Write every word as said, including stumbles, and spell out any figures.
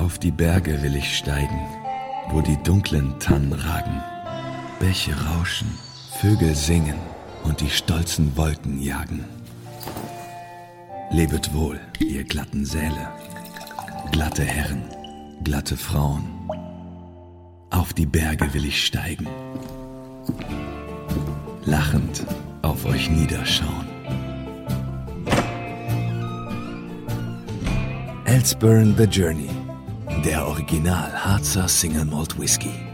Auf die Berge will ich steigen, wo die dunklen Tannen ragen. Bäche rauschen, Vögel singen und die stolzen Wolken jagen. Lebet wohl, ihr glatten Säle, glatte Herren, glatte Frauen. Auf die Berge will ich steigen, lachend auf euch niederschauen. Elsburn The Journey, der Original Harzer Single Malt Whisky.